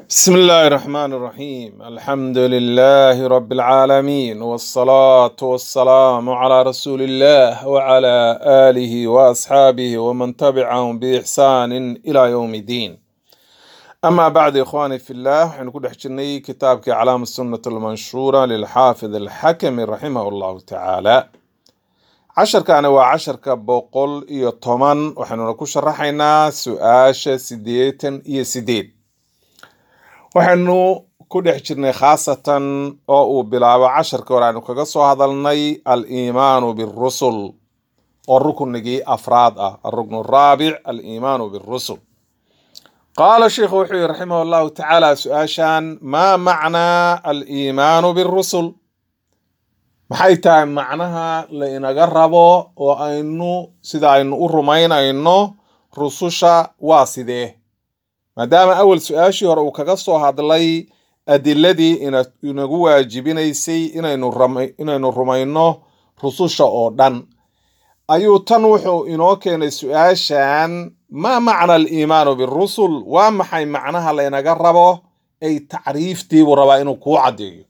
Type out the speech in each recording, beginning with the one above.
بسم الله الرحمن الرحيم الحمد لله رب العالمين والصلاة والسلام على رسول الله وعلى آله وأصحابه ومن تبعهم بإحسان إلى يوم الدين أما بعد إخواني في الله حنكون حجرني كتابك علام السنة المنشورة للحافظ الحكم رحمه الله تعالى عشر كان وعشر كبقول يطمن وحنكون شرحنا سؤاش سديتا سديد waxaynu ku dhex jirnay khaasatan oo uu bilaabo casharka hore aynu kaga soo hadalnay al-iimaanu birusul oo rukunigii afraad ah الركن الرابع الإيمان بالرسل قال الشيخ وحي رحمه الله تعالى سؤاشان ما معنى الإيمان بالرسل maxay tahay macnaha la inaga rabo oo aynu sida aynu u rumaynayno rususha waa sidee maadaama awal su-aashii hore uu kaga soo hadlay adiladii inagu waajibinaysay inaynu rumayno rususha oo dhan ayuu tan wuxuu inoo keenay su-aashan maa macna aliimaanu birusul waa maxay macnaha laynaga rabo ay tacriiftiibuu rabaa inuu kuu caddeeyo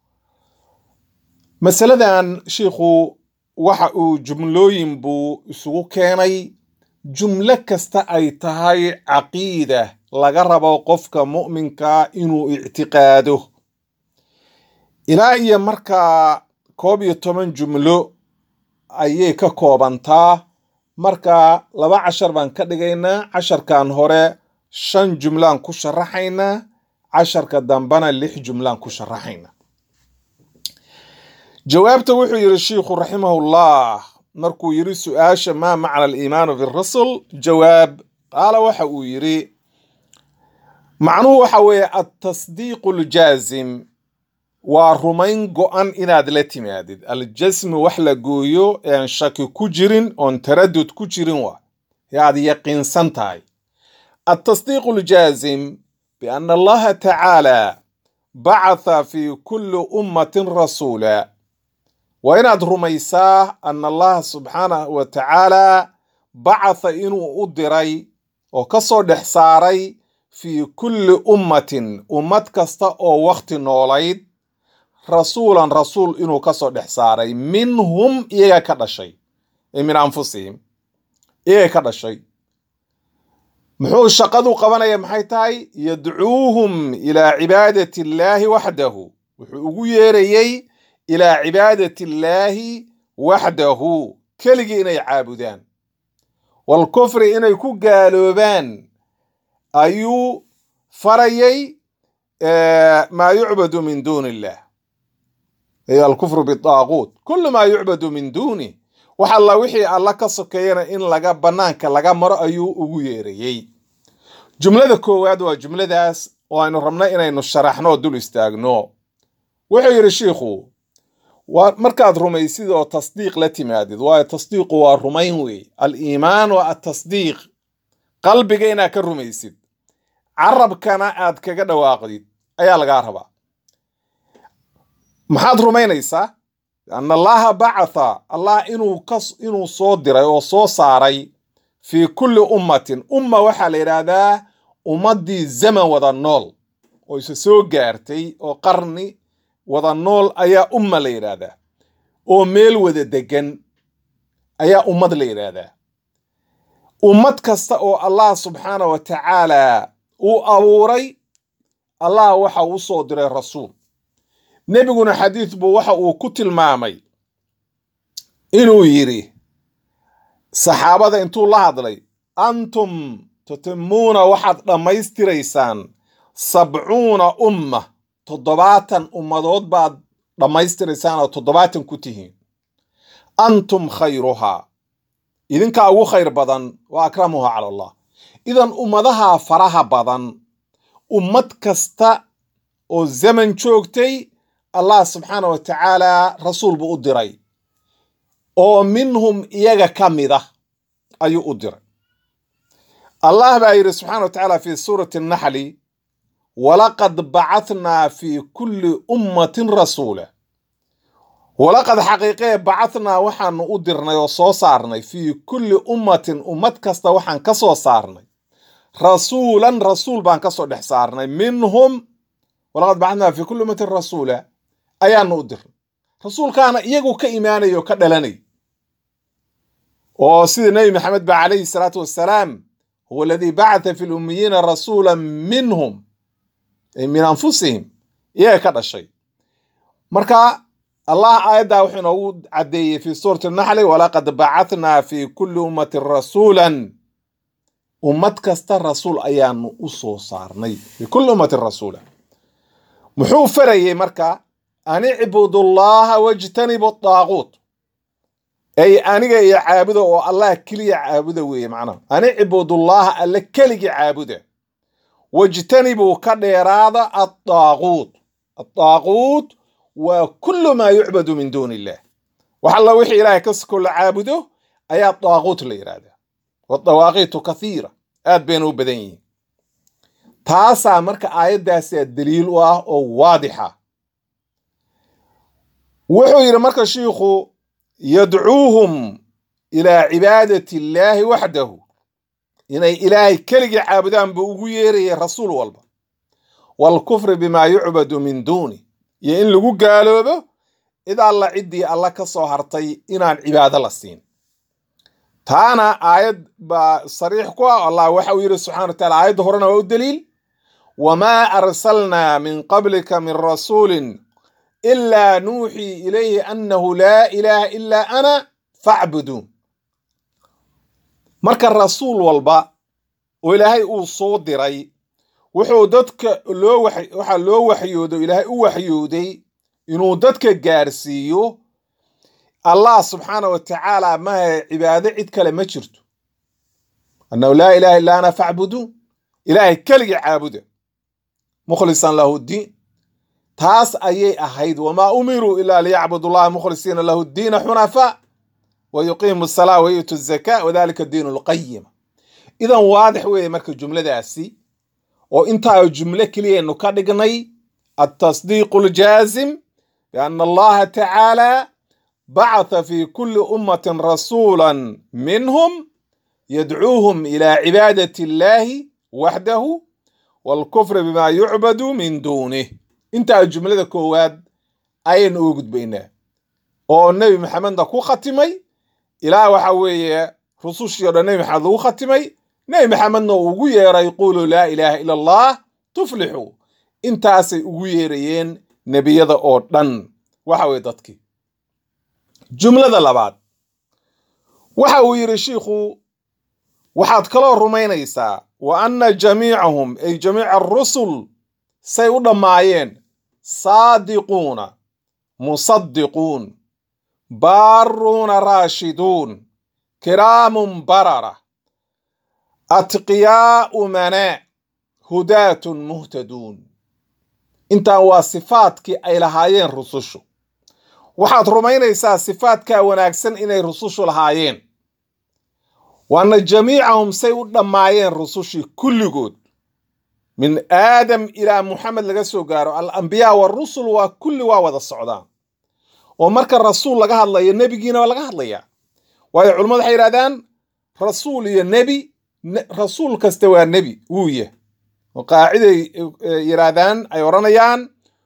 masaladan shiikhu waxa uu jumlooyin buu isugu keenay jumlo kasta ay tahay caqiida laga rabo qofka mu'minka inuu ictiqaado ilaa iyo markaa 11 jumlo ayay ka koobantaa marka 2 cashar baan ka dhigaynaa casharkan hore 5 jumlaan ku sharaxaynaa casharka dambana 6 jumlaan ku sharaxaynaa jawaabta wuxuu yiri sheekhu rahimahullah markuu yiri su'aasha ma macna al-iimaan bir-rusul jawaab qala waxa uu yiri macnuhu waxa weeye at-tasdiiq al-jaazim waa rumayn go'an inaad la timaadid al-jasm wax la gooyo aan shaki ku jirin oon taraddud ku jirin waa yaad yaqiinsan tahay at-tasdiiq al-jaazim bi anna Allah ta'ala ba'atha fi kulli ummatin rasula وإن رميساه أن الله سبحانه وتعالى بعث إنه أدري وكسر دحساري في كل أمة كستا أو وقت نوليد رسول إنه كسر دحساري منهم إيه كذا شيء من أنفسهم إيه كذا شيء محو الشقدو قبنا يمحيتاي يدعوهم إلى عبادة الله وحده ويريي إلى عبادة الله وحده كلجي إني عابدان والكفر إني كقالوبان أيو فريي ما يعبد من دون الله هي الكفر بالطاغوت كل ما يعبد من دونه وحلا وحي الله كسكينا إن لقى بنانك لقى مرأة أيو أغيري جملة كواد وجملة داس وأن رمنا إني نشرحنا دول استاغنو وحي الشيخو ومركز رميسيد وتصديق لتمادد وتصديق والرمين الإيمان والتصديق قلب جينا كالرميسيد عرب كان عاد كجدا واقدي أيا لقاربا محاد رمينيسا أن الله بعث الله إنه صدر وصاري في كل أمة وحال هذا أمدي الزمن وذا النول ويسسو جارتي وقرني wada nool ayaa umma la yiraahdaa oo meel wada degan ayaa ummad la yiraahdaa ummad kasta oo Allah subhanahu wa ta'ala uu abuuray Allah waxa uu soo diray rasuul nabiguna xadiis buu waxa uu ku tilmaamay inuu yiri saxaabada intuu la hadlay antum tutimuna waxaad dhamaystiraysaan 70 umma 70 ummadood baad dhamaystiraysaan oo 70 ku tihiin antum khayruha idinka ugu khayr badan wa akramuha ala Allah idan ummadaha faraha badan ummad kasta oo zaman joogtay Allah subhanahu wa ta'ala rasuul buu u diray oo minhum iyaga kamida ayuu u diray Allah baa yiri subhanahu wa ta'ala fi surati an-nahl ولقد بعثنا في كل أمة رسولا ولقد حقيقة بعثنا وحن أدرنا وصو صارنا في كل أمة كستا وحن كسو صارنا rasuulan rasuul baan ka soo dhex saarnay minhum walaqad bacatnaa fi kulli ummatin rasuula ayaanu u dirnay rasuulkaana iyagu ka imaanayo ka dhalanay oo sida nebi maxamed ba calayhi salaatu wassalaam huwa aladii bacata fi lummiyiina rasuula minhum ay min anfusihim iyaga ka dhashay marka allah aayaddaa wuxuu inoogu caddeeyey fi suurati naxli walaqad bacatnaa fi kulli ummatin rasuulan ummad kasta rasuul ayaanu u soo saarnay fi kulli ummatin rasuula muxuu farayey marka an icbudullaha wajtanibu daaquut ay aniga iyo caabuda oo allah keliya caabuda weeye macnaha an icbudullaha alle keligii caabuda wajtanibuu ka dheeraada addaaquut addaaquut waa kullu maa yucbadu min duuni illah wax alla wixii ilaahay ka soko la caabudo ayaa daaquut la yidhahdaa wadawaaqiitu kathiira aad bayna u badan yihiin taasaa marka aayaddaasa daliil u ah oo waadixa wuxuu yidhi marka shiikhu yadcuuhum ilaa cibaadati illaahi waxdahu inay ilaahay keligii caabudaan buu ugu yeerayay rasuul walba waalkufri bimaa yucbadu min duuni iyo in lagu gaaloobo cid alla ciddii alla ka soo hartay inaan cibaado la siin taana aayad baa sariix ku ah allah waxa uu yidhi subxana wa taala aayadda horena waa u daliil wamaa arsalnaa min qablika min rasuulin ilaa nuuxii ilayhi annahu laa ilaaha ilaa ana facbuduun marka rasuul walba oo ilaahay uu soo diray wuxuu dadka waxaa loo waxyoodo ilaahay u waxyooday inuu dadka gaarsiiyo allah subxaana wa tacaala maha cibaado cid kale ma jirto annahu laa ilaaha illaa ana facbuduun ilaahay keligii caabuda mukhlisan lahu ddiin taas ayay ahayd wamaa umiruu ilaa liyacbudu llaha mukhlisiina lahu ddiina xunafaa wa yuqiimu asalaa wa yu'tu zakaa wadalika diinu lqayima idan waadix weeye marka jumladaasi oo intaa jumlo keliyaynu ka dhignay altasdiiqu aljaazim biana allaha tacaala bacatha fi kulli ummatin rasuulan minhum yadcuuhum ilaa cibaadati illaahi waxdahu waalkufri bimaa yucbadu min duunih intaa jumlada koowaad ayaynu uga gudbaynaa oo nebi maxamedna ku khatimay ilaa waxa weeye rusushii o dhan nebi maxamed lagu khatimay nebi maxamedna uu ugu yeeray quluu laa ilaaha ila allah tuflixuu intaasay ugu yeerayeen nebiyada oo dhan waxa weye dadkii jumlada labaad waxa uu yidhi shiikhu waxaad kaloo rumaynaysaa wa anna jamiicahum ay jamiica arusul say u dhammaayeen saadiquuna musaddiquun baaruuna raashiduun kiraamun barara atqiyaa'u manaa hudaatun muhtaduun intaan waa sifaadkii ay lahaayeen rusushu waxaad rumaynaysaa sifaadkaa wanaagsan inay rusushu lahaayeen waana jamiicahum say u dhammaayeen rusushii kulligood min aadam ilaa muxamed laga soo gaaro alambiyaa warusul waa kulli waa wada socdaan oo marka rasuul laga hadlayo nebigiina waa laga hadlayaa waayo culimmadu waxay yidhahdaan rasuul iyo nebi rasuul kasta waa nebi wuu yah oo qaaciday yidhaahdaan ay odhanayaan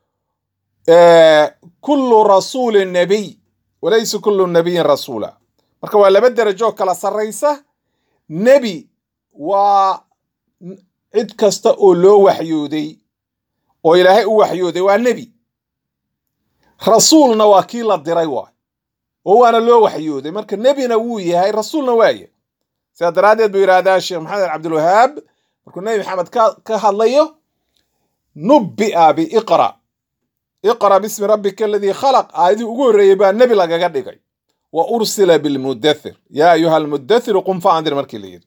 kullu rasuulin nebiy walaysa kullu nebiyin rasuula marka waa laba derajo kala sarraysa nebi waa cid kasta oo loo waxyooday oo ilaahay u waxyooday waa nebi rasuulna waa kii la diray waay oo waana loo waxyooday marka nebina wuu yahay rasuulna waaya sidaa daraaddeed buu yidhaahdaa sheekh maxamed cabdilwahaab markuu nebi maxamed ka hadlayo nubbi'a biiqra iqra bismi rabbika aladii khalaq aayadii ugu horreeyey baa nebi lagaga dhigay wa ursila bilmudathir yaa ayuha almudathiru qum fa andir markii la yidhi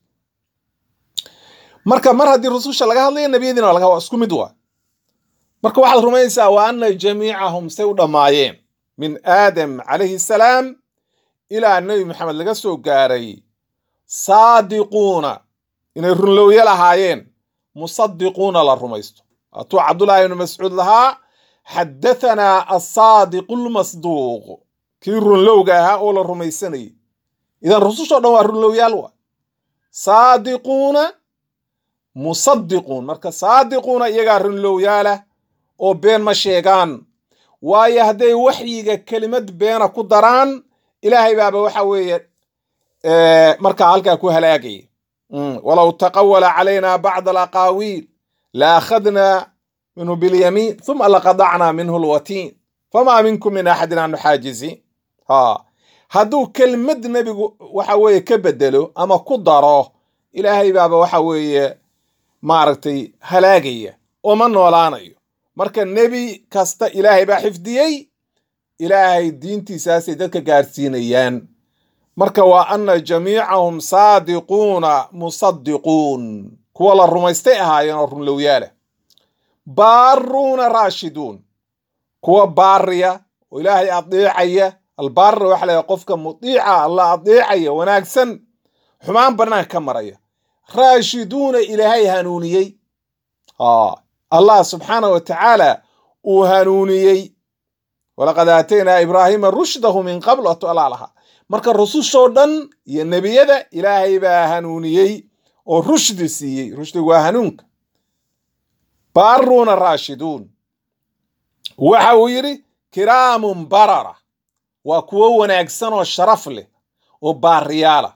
marka mar haddii rususha laga hadlayo nebiyadiina waa isku mid waa marka waxaad rumaynaysaa wa anna jamiicahum say u dhammaayeen min aadam calayhi salaam ilaa nebi maxamed laga soo gaaray saadiquuna inay runlowye lahaayeen musadiquuna la rumaysto atuu cabdullaahi ibnu mascuud lahaa xadahanaa asaadiqu lmasduuq kii runlowga ahaa oo la rumaysanayay idan rusushoo dhan waa runlowyaal waa saadiquuna musaddiquun. marka saadiquuna iyagaa runlowyaala oo been ma sheegaan, waayo hadday waxyiga kelimad beena ku daraan ilaahay baaba waxa weeye markaa halkaa ku halaagaya. walow taqawala calayna bacda alaqaawiil la akhadna minhu bilyamiin uma laqadacna minhu lwatiin famaa minkum min axadin anhu xaajiziin. hadduu kelmad nebigu waxa weeye ka bedelo ama ku daro ilaahay baaba waxa weeye maaragtay halaagaya oo ma noolaanayo. marka nebi kasta ilaahay baa xifdiyey, ilaahay diintiisaasay dadka gaarsiinayaan. marka waa ana jamiicahum saadiquuna musaddiquun, kuwa la rumaystay ahaayeen oo runlowyaala. baaruuna raashiduun, kuwa baariya oo ilaahay adeecaya. albaarra waxa la qofka mutiica alla adeecaya, wanaagsan, xumaan banaanka ka maraya. raashiduuna ilaahay hanuuniyey, allah subxaanahu wa tacaala uu hanuuniyey. walaqad aataynaa ibraahiima rushdahu min qabl atalaalaha. marka rusushoo dhan iyo nebiyada ilaahay baa hanuuniyey oo rushdi siiyey. rushdigu waa hanuunka. baaruuna raashiduun waxa uu yidhi kiraamun barara, waa kuwo wanaagsan oo sharaf leh oo baariyaala.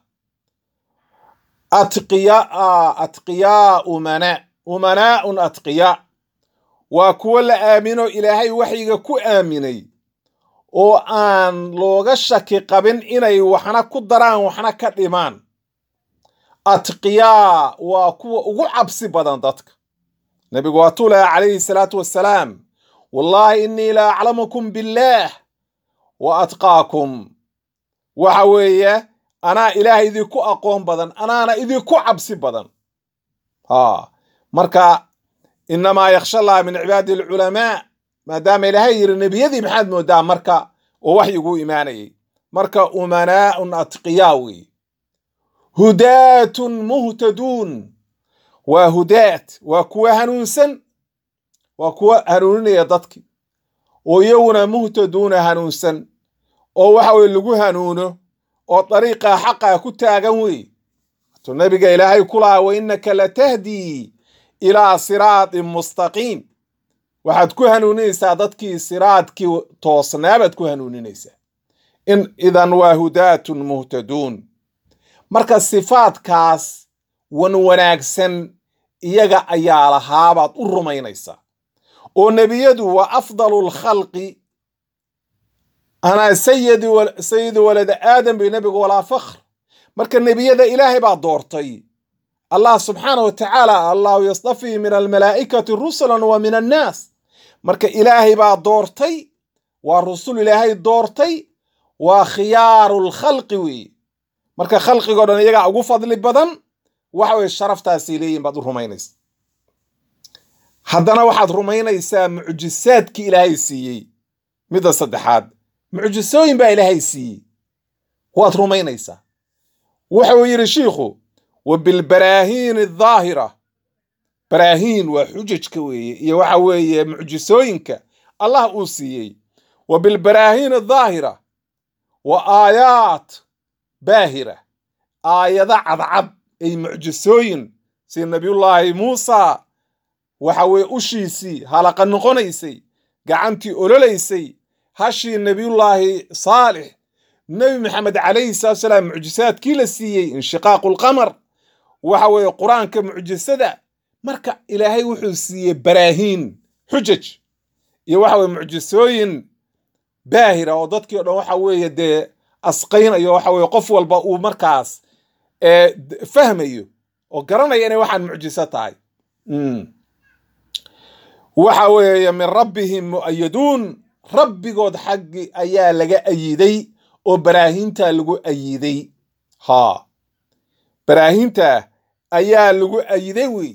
atqiyaa umanaaun atqiyaa, waa kuwo la aamino ilaahay waxyiga ku aaminay oo aan looga shaki qabin inay waxna ku daraan waxna ka dhimaan. atqiyaa waa kuwa ugu cabsi badan dadka. nabigu waa tuulaya calayhi salaatu wassalaam, wallaahi innii la aclamukum billaah wa atqaakum. waxa weeye anaa ilaahay idinku aqoon badan, anaana idinku cabsi badan. marka inamaa yakhsha allaha min cibaadi alculamaa, maadaama ilaahay yidhi nebiyadii maxaad moodaa marka oo waxyiguu imaanayay. marka umanaaun atqiyaa wey. hudaatun muhtaduun, waa hudaat, waa kuwa hanuunsan, waa kuwa hanuuninaya dadki, oo iyaguna muhtaduuna hanuunsan, oo waxa weye lagu hanuuno oo dariiqa xaqa ku taagan wey. to nabiga ilaahay ku lahaa wa innaka latahdii ilaa siraatin mustaqiim, waxaad ku hanuuninaysaa dadkii siraadkii toosnaabaad ku hanuuninaysaa. idan waa hudaatun muhtaduun. marka sifaadkaas wan wanaagsan iyaga ayaa lahaabaad u rumaynaysaa. oo nebiyadu waa afdalu lkhalqi, anaa sayidu walada aadam bay nebigu walaa fakhr. marka nebiyada ilaahay baa doortay. allah subxaanahu wa tacaala, allahu yastafii min almalaa'ikati rusulan wa min annaas. marka ilaahay baa doortay, waa rusul ilaahay doortay, waa khiyaaru lkhalqi weeye. marka khalqigoo dhan iyagaa ugu fadli badan, waxa weye sharaftaasay leeyihin baad u rumaynaysa. haddana waxaad rumaynaysaa mucjisaadkii ilaahay siiyey. midda saddexaad, mucjisooyin baa ilaahay siiyey, waad rumaynaysaa. wuxuu yidhi shiikhu wa bilbaraahiin adhaahira, baraahiin waa xujajka weeye iyo waxa weeye mucjisooyinka allah uu siiyey. wa bilbaraahiin adhaahira wa aayaat baahira, aayada cadcad ay mucjisooyin, sida nabiyullaahi muusa waxa weye ushiisii halaqa noqonaysay, gacantii ololaysay, hashii nabiyullaahi saalix, nebi maxamed calayhi salaatu salaam mucjisaadkii la siiyey, inshiqaaqu lqamar, waxa weeye qur-aanka mucjisada. marka ilaahay wuxuu siiyey baraahiin, xujaj, iyo waxa weye mucjisooyin baahira oo dadkii o dhan waxa weeye dee asqaynayo, waxa weye qof walba uu markaas fahmayo oo garanaya inay waxaan mucjiso tahay. waxa weeye min rabbihim mu'ayaduun, rabbigood xaggi ayaa laga ayiday oo baraahiinta lagu ayiday. baraahiinta ayaa lagu ayiday wey.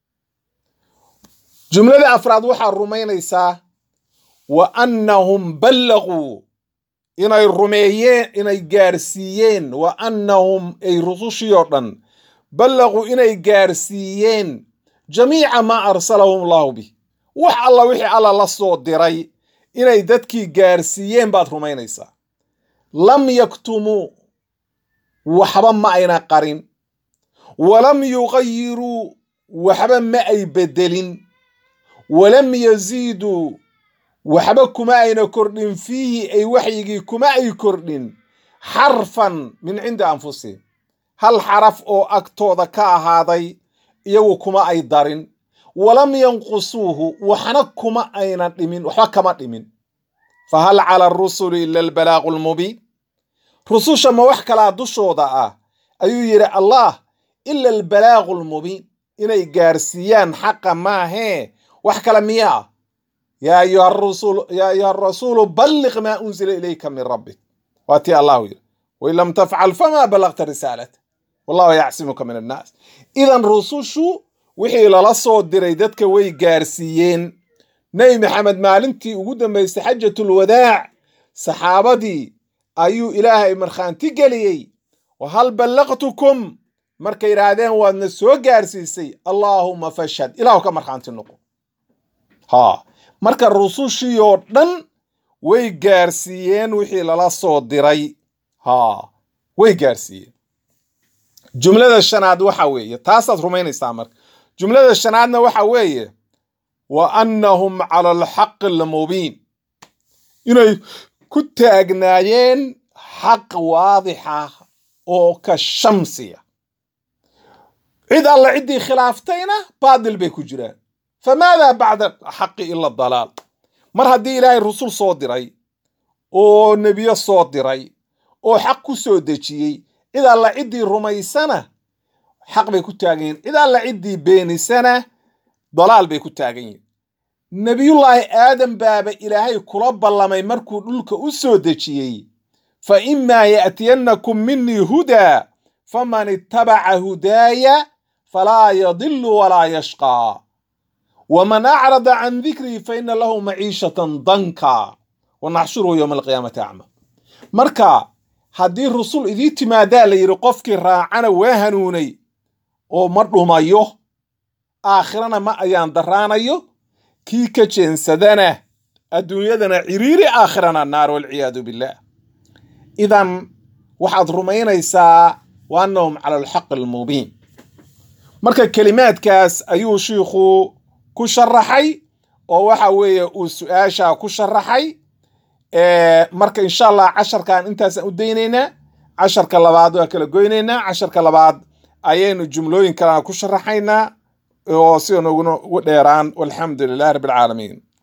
jumlada afraad waxaa rumaynaysaa wa annahum ballaquu, inay rumeeyeen, inay gaarsiiyeen, wa annahum ay rusushii oo dhan ballaquu inay gaarsiiyeen jamiica maa arsalahum allahu bih, wax alla wixii alla la soo diray inay dadkii gaarsiiyeen baad rumaynaysaa. lam yaktumuu, waxba ma ayna qarin, walam yuqayiruu, waxba ma ay bedelin walam yaziiduu waxba kuma ayna kordhin fiihi ay waxyigii kuma ay kordhin xarfan min cindi anfusihim hal xaraf oo agtooda ka ahaaday iyagu kuma ay darin walam yanqusuuhu waxna kuma ayna dhimin waxba kama dhimin fahal cala arusuli ila albalaaqu lmubiin rususha ma wax kalaa dushooda ah ayuu yidhi allah ila albalaaqu lmubiin inay gaarsiiyaan xaqa maahee wax kale miyaa yaa ayuha arasuulu balliq maa unzila ilayka min rabbik waatii allahu yidhi wain lam tafcal famaa ballaqta risaalata wallahu yacsimuka min annaas idan rusushu wixii lala soo diray dadka way gaarsiiyeen nebi maxamed maalintii ugu dambaysay xajatulwadaac saxaabadii ayuu ilaahay markhaanti geliyey wa hal ballaqtukum markay yidhaahdeen waadna soo gaarsiisay allaahumma fashhad ilaahu ka markhaanti noqo marka rusushii oo dhan way gaarsiiyeen wixii lala soo diray way gaarsiiyeen jumlada shanaad waxa weeye taasaad rumaynaysaa marka jumlada shanaadna waxa weeye wa annahum cala alxaqi almubiin inay ku taagnaayeen xaq waadixa oo ka shamsiya cid alla ciddii khilaaftayna baadil bay ku jiraan famaadaa bacda xaqi ila dalaal mar haddii ilaahay rusul soo diray oo nebiyo soo diray oo xaq ku soo dejiyey cid alla ciddii rumaysana xaq bay ku taagan yihin cid alla ciddii beenisana dalaal bay ku taagan yihin nebiyullaahi aadam baaba ilaahay kula ballamay markuu dhulka u soo dejiyey fa imaa ya'tiyannakum minii hudaa faman ittabaca hudaaya falaa yadilu walaa yashqaa waman acrada can dikrii fa ina lahu maciishatan danka wanaxshuruhu yowma alqiyaamati acma marka haddii rusul idii timaadaa la yidhi qofkii raacana waa hanuunay oo ma dhumayo aakhirana ma ayaan daraanayo kii ka jeensadana adduunyadana ciriiri aakhirana naar walciyaadu billaah idan waxaad rumaynaysaa wa annahum cala alxaqi almubiin marka kelimaadkaas ayuu shiikhu ku sharaxay oo waxa weeye uu su-aashaa ku sharaxay marka insha allah casharkan intaasaan u daynaynaa casharka labaad waa kala goynaynaa casharka labaad ayaynu jumlooyin kalena ku sharaxaynaa oo sida noogu dheeraan walxamdu lilahi rabbi alcaalamiin